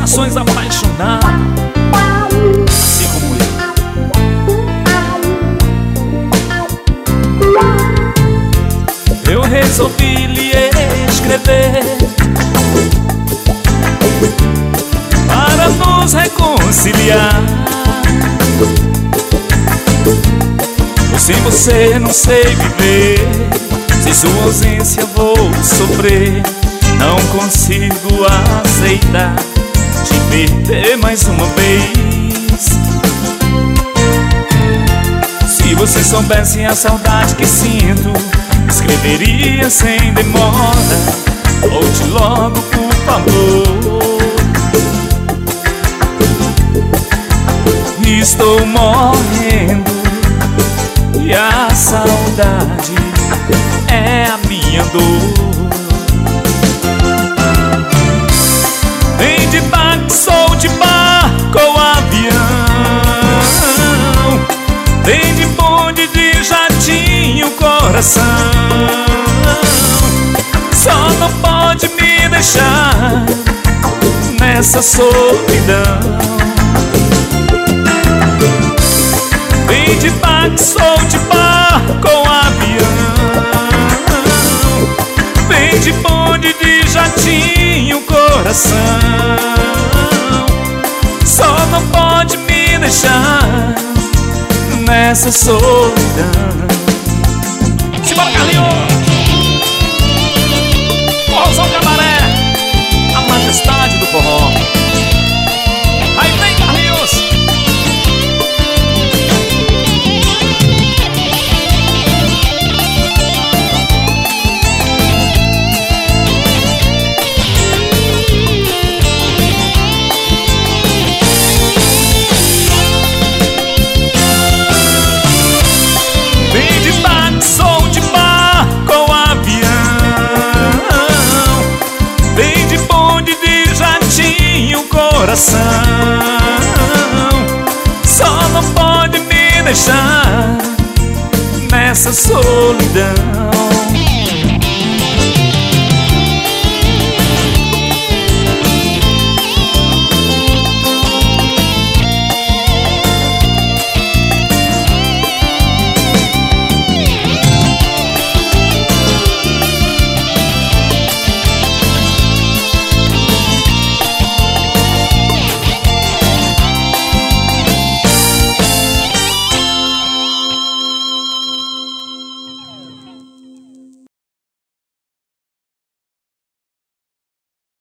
corações apaixonados, assim como eu resolvi lhe escrever para nos reconciliar. Pois sem você não sei viver, sem sua ausência vou sofrer. Não consigo aceitar te perder mais uma vez. Se você soubesse a saudade que sinto, escreveria sem demora. Volte logo, por favor. Estou morrendo e a saudade é a minha dor. Vem de barco, sou de barco ou avião. Vem de bonde, de jatinho, coração. Só não pode me deixar nessa solidão. Vem de barco, sou de barco ou avião. Vem de bonde, de jatinho, coração. Só não pode me deixar nessa solidão. Simbora, Carlinhos! Forrozão Cabaré, a majestade do forró. Aí vem, Carlinhos! Coração, só não pode me deixar